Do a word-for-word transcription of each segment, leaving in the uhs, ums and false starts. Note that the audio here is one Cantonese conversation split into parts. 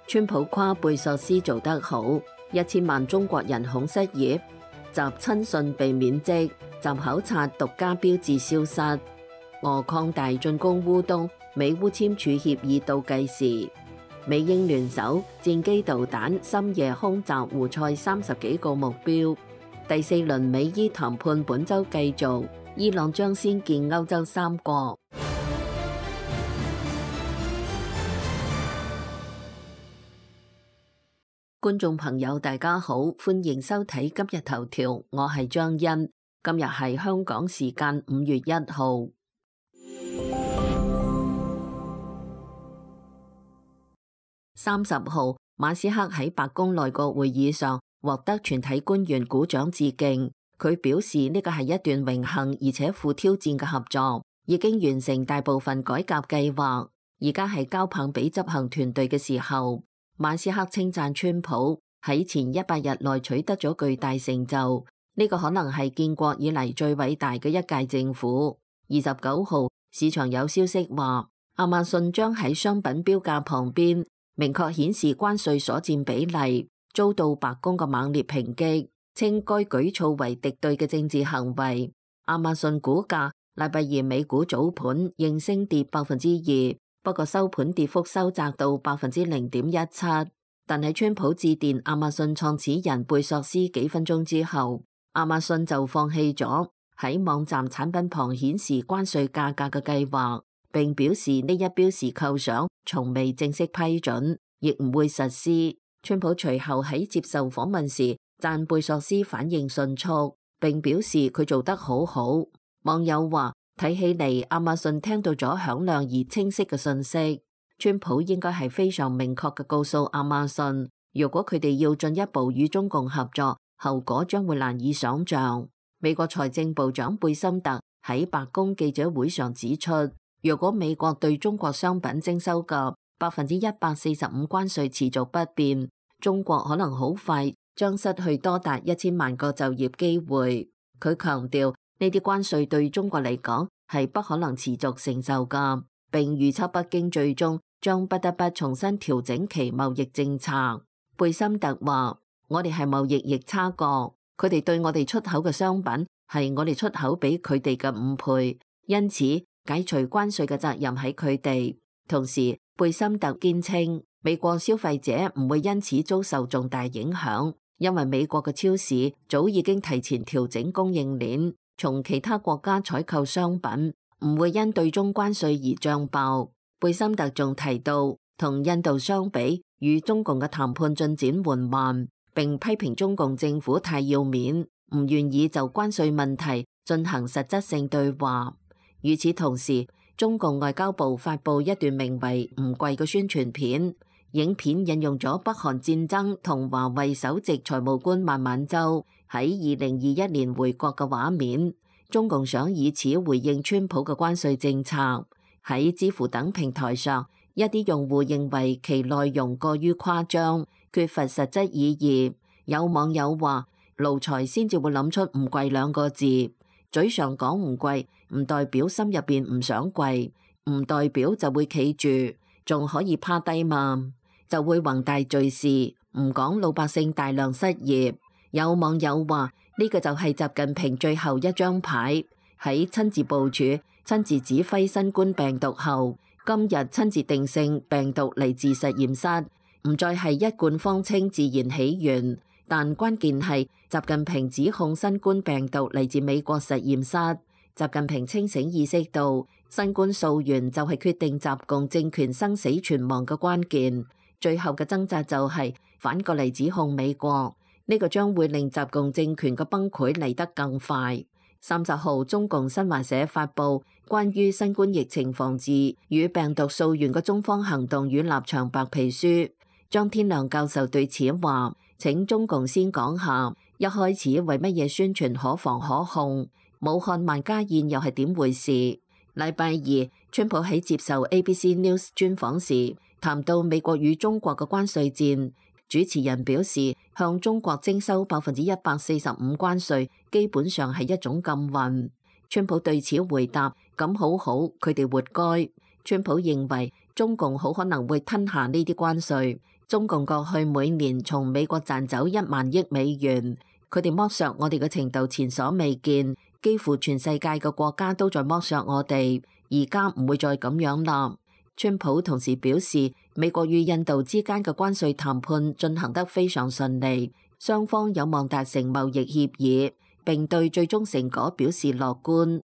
川普誇貝索斯做得好，一千萬中國人恐失業，習親信被免職，習考察獨家標誌消失。俄擴大進攻烏東，美烏簽署協議倒計時。美英聯手戰機導彈深夜空襲胡塞三十幾個目標。第四輪美伊談判本週繼續，伊朗將先見歐洲三國。觀眾朋友大家好，歡迎收睇今日頭條，我係張欣。今日係香港時間五月一號。三十號，馬斯克喺白宮內閣會議上獲得全體官員鼓掌致敬。佢表示呢個係一段榮幸而且富挑戰嘅合作，已經完成大部分改革計劃，而家係交棒俾執行團隊嘅時候。馬斯克稱讚川普喺前一百日內取得咗巨大成就，呢個可能係建國以嚟最偉大嘅一屆政府。二十九號，市場有消息話，亞馬遜將喺商品標價旁邊明確顯示關稅所佔比例，遭到白宮嘅猛烈抨擊，稱該舉措為敵對嘅政治行為。亞馬遜股價禮拜二美股早盤應聲跌百分之二。不過收盤跌幅收窄到百分之零點一七，但係川普致電亞馬遜創始人貝索斯幾分鐘之後，亞馬遜就放棄咗喺網站產品旁顯示關稅價格嘅計劃，並表示呢一標示構想從未正式批准，亦唔會實施。川普隨後喺接受訪問時讚貝索斯反應迅速，並表示佢做得好好。網友話，睇起嚟，亞馬遜聽到咗響亮而清晰嘅信息。川普應該係非常明確嘅告訴亞馬遜，如果佢哋要進一步與中共合作，後果將會難以想象。美國財政部長貝森特喺白宮記者會上指出，如果美國對中國商品徵收嘅百分之一百四十五關稅持續不變，中國可能好快將失去多達一千萬個就業機會。佢強調，呢啲關稅對中國嚟講係不可能持續承受㗎，並預測北京最終將不得不重新調整其貿易政策。貝森特話：我哋係貿易逆差國，佢哋對我哋出口嘅商品係我哋出口俾佢哋嘅五倍，因此解除關稅嘅責任喺佢哋。同時，貝森特堅稱美國消費者唔會因此遭受重大影響，因為美國嘅超市早已經提前調整供應鏈。從其他國家採購商品唔會因對中關稅而漲爆。貝森特仲提到，同印度相比，與中共嘅談判進展緩慢，並批評中共政府太要面，唔願意就關稅問題進行實質性對話。與此同時，中共外交部發布一段名為《唔貴》嘅宣傳片，影片引用咗北韓戰爭同華為首席財務官孟晚舟喺二零二一年回國嘅畫面，中共想以此回應川普嘅關稅政策。喺知乎等平台上，一啲用戶認為其內容過於誇張，缺乏實質意義。有網友話，奴才先至會諗出唔貴兩個字，嘴上講唔貴，唔代表心入邊唔想貴，唔代表就會企住，仲可以趴低嘛，就會宏大敘事，唔講老百姓大量失業。有網友話，呢個就係習近平最後一張牌，喺親自部署、親自指揮新冠病毒後，今日親自定性病毒嚟自實驗室，唔再係一貫方稱自然起源。但關鍵係習近平指控新冠病毒嚟自美國實驗室。習近平清醒意識到，新冠溯源就係決定習共政權生死存亡嘅關鍵。最後嘅掙扎就係反過嚟指控美國。呢個將會令習共政權嘅崩潰嚟得更快。三十號，中共新華社發布關於新冠疫情防治與病毒溯源嘅中方行動與立場白皮書。張天亮教授對此話：請中共先講下，一開始為乜嘢宣傳可防可控？武漢萬家宴又係點回事？禮拜二，川普喺接受 A B C News 專訪時，談到美國與中國嘅關稅戰。主持人表示，向中國徵收百分之一百四十五關稅，基本上係一種禁運。川普對此回答：咁好好，佢哋活該。川普認為中共好可能會吞下呢啲關稅。中共過去每年從美國賺走一萬億美元，佢哋剝削我哋嘅程度前所未見，幾乎全世界嘅國家都在剝削我哋，而家唔會再咁樣啦。川普同時表示，美國與印度之間嘅關稅談判進行得非常順利，雙方有望達成貿易協議，並對最終成果表示樂觀。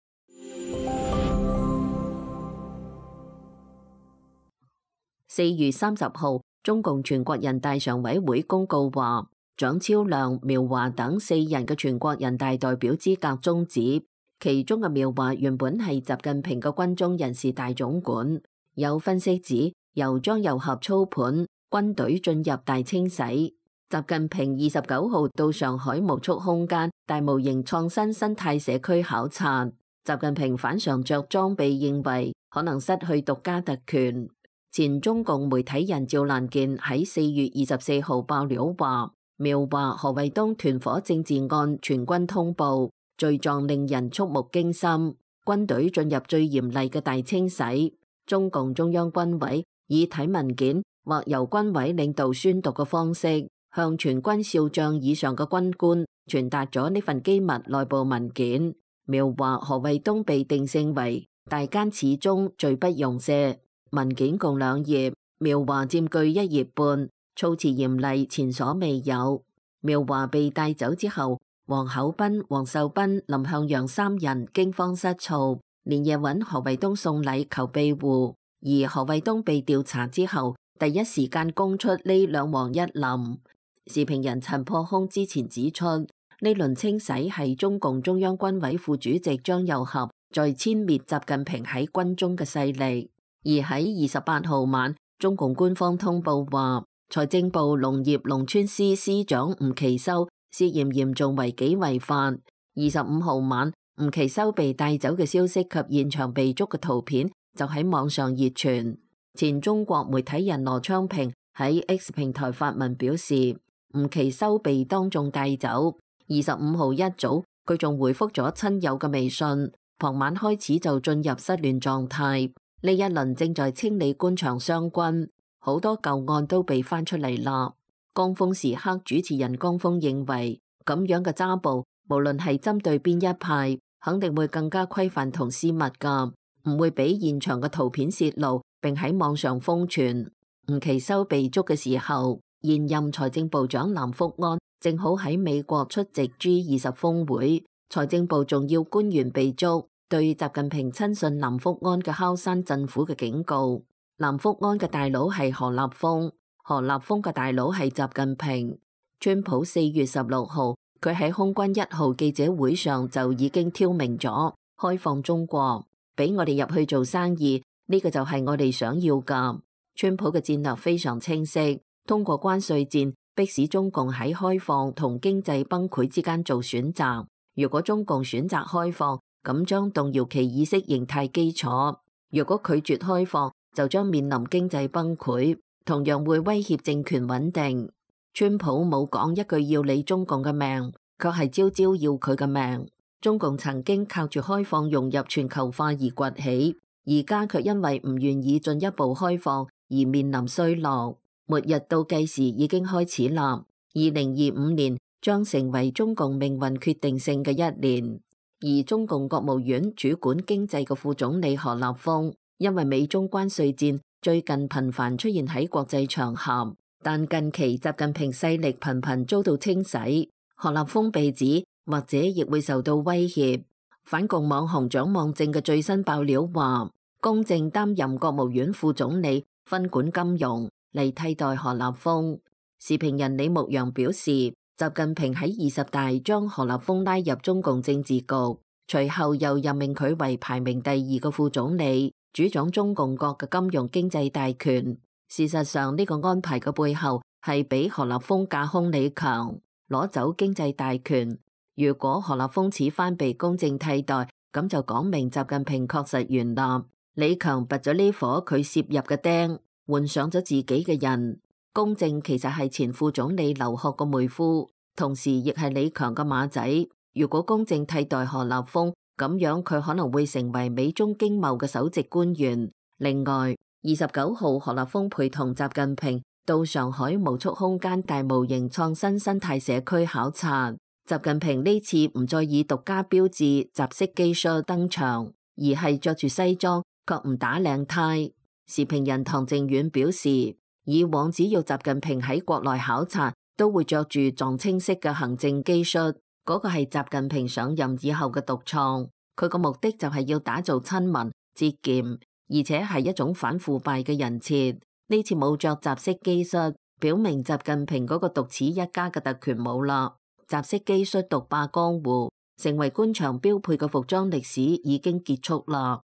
四月三十號，中共全國人大常委會公告話，蔣超良、苗華等四人嘅全國人大代表資格終止。其中嘅苗華原本係習近平嘅軍中人事大總管，有分析指由張又俠操盤，軍隊進入大清洗。習近平二十九號到上海無束空間大模型創新生態社區考察，習近平反常着裝備，認為可能失去獨家特權。前中共媒體人趙蘭健喺四月二十四號爆料話，苗華、何衛東團伙政治案全軍通報，罪狀令人觸目驚心，軍隊進入最嚴厲嘅大清洗。中共中央軍委以睇文件或由軍委領導宣讀嘅方式，向全軍少將以上嘅軍官傳達咗呢份機密內部文件。苗華、何衛東被定性為大奸始終，罪不容赦。文件共兩頁，苗華佔據一頁半，措辭嚴厲前所未有。苗華被帶走之後，王厚斌、王秀斌、林向陽三人驚慌失措，連夜揾何衛東送禮求庇護。而何衛東被調查之後，第一時間供出呢兩王一林。時評人陳破空之前指出，呢輪清洗係中共中央軍委副主席張又俠在殲滅習近平喺軍中嘅勢力。而喺二十八號晚，中共官方通報話，財政部農業農村司司長吳其修涉嫌嚴重違紀違法。二十五號晚，吳其修被帶走嘅消息及現場被捉嘅圖片就喺網上熱傳。前中國媒體人羅昌平喺 X 平台發文表示，吳其修被當眾帶走。二十五號一早，佢仲回覆咗親友嘅微信，傍晚開始就進入失聯狀態。呢一輪正在清理官場雙軍，好多舊案都被翻出嚟啦。江峰時刻主持人江峰認為，咁樣嘅揸捕，無論係針對邊一派，肯定會更加規範同私密噶，唔會俾現場嘅圖片洩露，並喺網上瘋傳。吳其修被捉嘅時候，現任財政部長藍福安正好喺美國出席 G 二十峰會，財政部重要官員被捉。對習近平親信藍福安嘅敲山震虎嘅警告。藍福安嘅大佬係何立峰，何立峰嘅大佬係習近平。川普四月十六號，佢喺空軍一號記者會上就已經挑明咗，開放中國，俾我哋入去做生意，呢個就係我哋想要噶。川普嘅戰略非常清晰，通過關稅戰迫使中共喺開放同經濟崩潰之間做選擇。如果中共選擇開放，咁將動搖其意識形態基礎；如果拒絕開放，就將面臨經濟崩潰，同樣會威脅政權穩定。川普冇講一句要你中共嘅命，卻係朝朝要佢嘅命。中共曾經靠住開放融入全球化而崛起，而家卻因為唔願意進一步開放而面臨衰落。末日倒計時已經開始啦，二零二五年將成為中共命運決定性嘅一年。而中共國務院主管經濟嘅副總理何立峰，因為美中關稅戰最近頻繁出現喺國際場合，但近期習近平勢力頻頻遭到清洗，何立峰被指或者亦會受到威脅。反共網紅蔣望正嘅最新爆料話，龔正擔任國務院副總理，分管金融嚟替代何立峰。時評人李牧陽表示，習近平喺二十大將何立峰拉入中共政治局，隨後又任命佢為排名第二嘅副總理，主掌中共國嘅金融經濟大權。事實上，呢個安排嘅背後係俾何立峰架空李強，攞走經濟大權。如果何立峰此番被龔正替代，咁就講明習近平確實圓立，李強拔咗呢顆佢攝入嘅釘，換上咗自己嘅人。龔正其實係前副總理劉鶴個妹夫，同時亦係李強嘅馬仔。如果龔正替代何立峰，咁樣佢可能會成為美中經貿嘅首席官員。另外， 二十九號，何立峰陪同習近平到上海無束空間大模型創新生態社區考察。習近平呢次唔再以獨家標誌習式 G 恤登場，而係着住西裝，卻唔打領呔。時評人唐靖遠表示，以往只要習近平喺國內考察，都會着住藏青色嘅行政 G 恤，嗰個係習近平上任以後嘅獨創。佢個目的就係要打造親民、節儉，而且係一種反腐敗嘅人設。呢次冇着習式 G 恤，表明習近平嗰個獨此一家嘅特權冇啦。習式 G 恤獨霸江湖，成為官場標配嘅服裝歷史已經結束啦。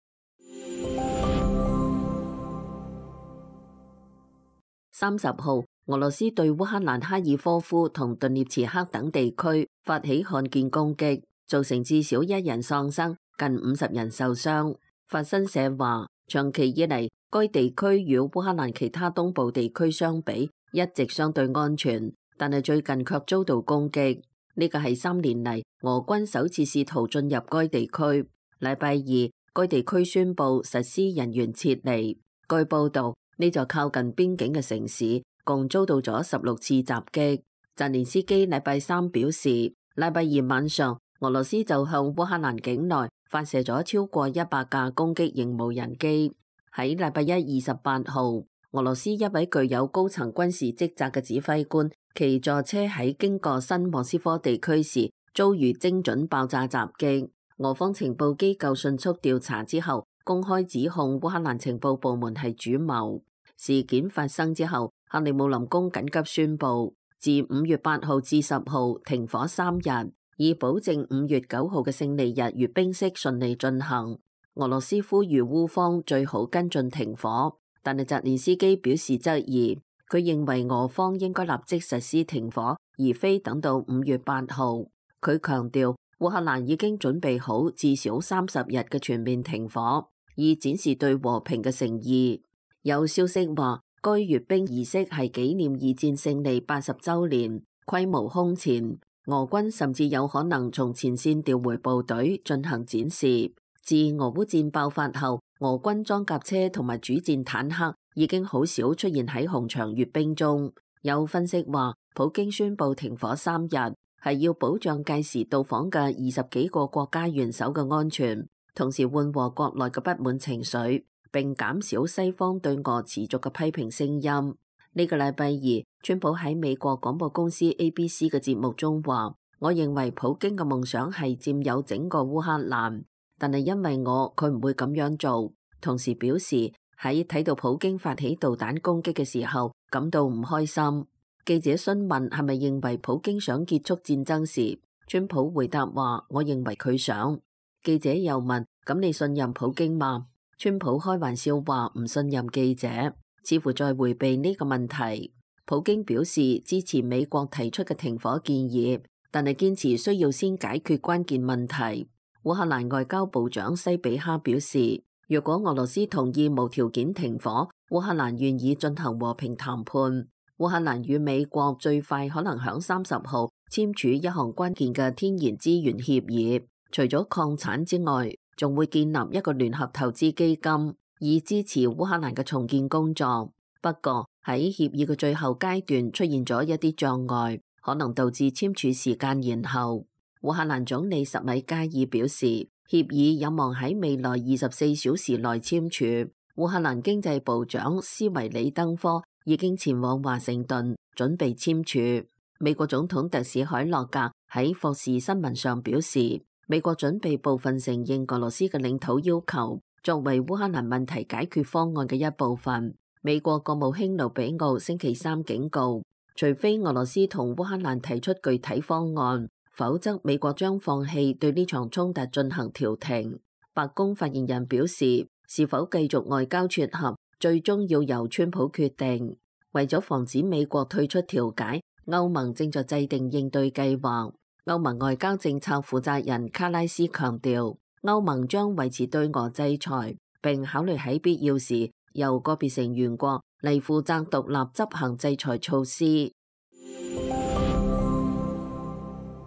三十號，俄羅斯對烏克蘭哈爾科夫同頓涅茨克等地區發起悍劍攻擊，造成至少一人喪生，近五十人受傷。法新社話，長期以嚟，該地區與烏克蘭其他東部地區相比，一直相對安全，但係最近卻遭到攻擊。呢個係三年嚟俄軍首次試圖進入該地區。禮拜二，該地區宣布實施人員撤離。據報道，呢座靠近邊境嘅城市共遭到咗十六次襲擊。澤連斯基禮拜三表示，禮拜二晚上俄羅斯就向烏克蘭境內發射咗超過一百架攻擊型無人機。喺禮拜一二十八號，俄羅斯一位具有高層軍事職責嘅指揮官騎坐車喺經過新莫斯科地區時遭遇精準爆炸襲擊。俄方情報機構迅速調查之後，公開指控烏克蘭情報部門係主謀。事件發生之後，克里姆林宮緊急宣布，自五月八號至十號停火三日，以保證五月九號嘅勝利日閱兵式順利進行。俄羅斯呼籲烏方最好跟進停火，但係澤連斯基表示質疑，佢認為俄方應該立即實施停火，而非等到五月八號。佢強調，烏克蘭已經準備好至少三十日嘅全面停火，以展示對和平嘅誠意。有消息話，該閱兵儀式係紀念二戰勝利八十週年，規模空前。俄軍甚至有可能從前線調回部隊進行展示。自俄烏戰爆發後，俄軍裝甲車同埋主戰坦克已經好少出現喺紅場閱兵中。有分析話，普京宣布停火三日，係要保障屆時到訪嘅二十幾個國家元首嘅安全，同時緩和國內嘅不滿情緒，並減少西方對俄持續嘅批評聲音。呢個禮拜二，川普喺美國廣播公司 A B C 嘅節目中話，我認為普京嘅夢想係佔有整個烏克蘭，但係因為我，佢唔會咁樣做。同時表示喺睇到普京發起導彈攻擊嘅時候，感到唔開心。記者詢問係咪認為普京想結束戰爭時，川普回答話，我認為佢想。記者又問，咁你信任普京嗎？川普開玩笑話唔信任記者，似乎在迴避呢個問題。普京表示支持美國提出嘅停火建議，但係堅持需要先解決關鍵問題。烏克蘭外交部長西比哈表示，若果俄羅斯同意無條件停火，烏克蘭願意進行和平談判。烏克蘭與美國最快可能響三十號簽署一項關鍵嘅天然資源協議，除咗礦產之外，仲會建立一個聯合投資基金，以支持烏克蘭嘅重建工作。不過喺協議嘅最後階段出現咗一啲障礙，可能導致簽署時間延後。烏克蘭總理什米加爾表示，協議有望喺未來二十四小時內簽署。烏克蘭經濟部長斯維里登科已經前往華盛頓準備簽署。美國總統特使海洛格喺霍士新聞上表示，美國準備部分承認俄羅斯嘅領土要求，作為烏克蘭問題解決方案嘅一部分。美國國務卿盧比奧星期三警告，除非俄羅斯同烏克蘭提出具體方案，否則美國將放棄對呢場衝突進行調停。白宮發言人表示，是否繼續外交撮合，最終要由川普決定。為咗防止美國退出調解，歐盟正在制定應對計劃。歐盟外交政策負責人卡拉斯強調，歐盟將維持對俄制裁，並考慮喺必要時由個別成員國嚟負責獨立執行制裁措施。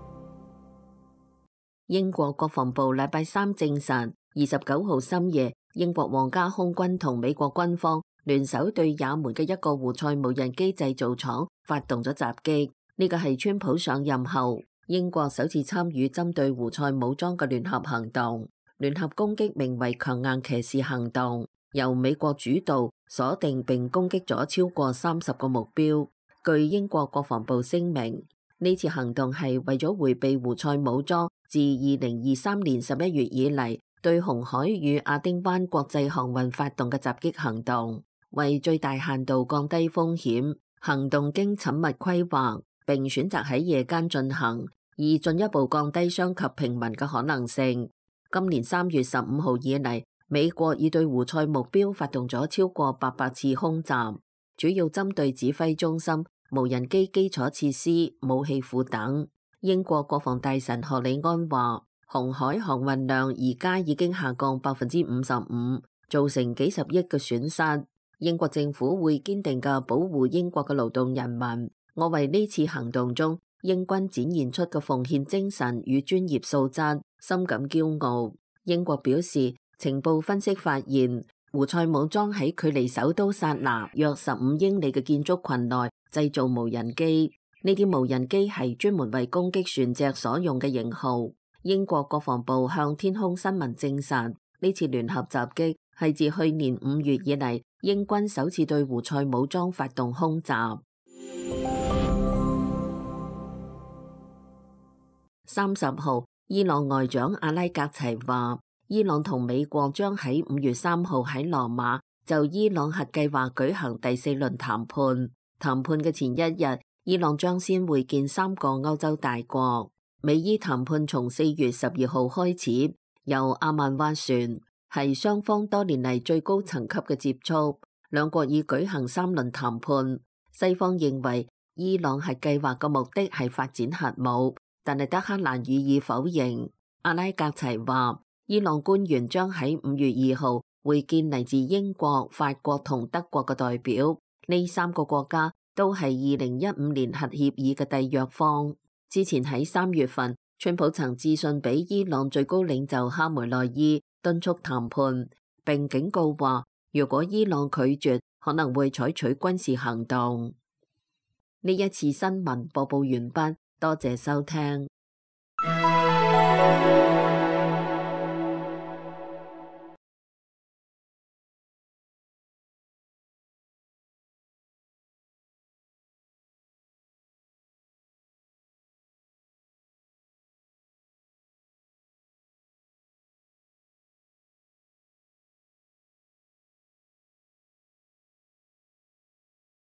英國國防部禮拜三證實，二十九號深夜英國皇家空軍同美國軍方聯手對也門嘅一個胡塞無人機製造廠發動咗襲擊。呢個係川普上任後英國首次參與針對胡塞武裝嘅聯合行動。聯合攻擊名為強硬騎士行動，由美國主導，鎖定並攻擊咗超過三十個目標。據英國國防部聲明，呢次行動係為咗迴避胡塞武裝自二零二三年十一月以嚟對紅海與亞丁灣國際航運發動嘅襲擊行動，為最大限度降低風險，行動經縝密規劃，並選擇喺夜間進行，以進一步降低傷及平民嘅可能性。今年三月十五號以嚟，美國已對胡塞目標發動咗超過八百次空襲，主要針對指揮中心、無人機基礎設施、武器庫等。英國國防大臣何里安話，紅海航運量而家已經下降百分之五十五，造成幾十億嘅損失。英國政府會堅定嘅保護英國嘅勞動人民。我為呢次行動中英軍展現出嘅奉獻精神與專業素質深感驕傲。英國表示，情報分析發現，胡塞武裝喺距離首都薩那約十五英里嘅建築群內製造無人機，呢啲無人機係專門為攻擊船隻所用嘅型號。英國國防部向天空新聞證實，呢次聯合襲擊係自去年五月以嚟英軍首次對胡塞武裝發動空襲。三十號，伊朗外長阿拉格齊話，伊朗同美國將喺五月三號喺羅馬就伊朗核計劃舉行第四輪談判。談判嘅前一日，伊朗將先會見三個歐洲大國。美伊談判從四月十二號開始，由阿曼斡旋，係雙方多年嚟最高層級嘅接觸。兩國已舉行三輪談判。西方認為伊朗核計劃嘅目的係發展核武，但係德黑蘭予以否認。阿拉格齊話，伊朗官員將喺五月二號會見嚟自英國、法國同德國嘅代表，呢三個國家都係二零一五年核協議嘅締約方。之前喺三月份，川普曾致信俾伊朗最高領袖哈梅內伊，敦促談判，並警告話，如果伊朗拒絕，可能會採取軍事行動。呢一次新聞播報完畢，多謝收聽。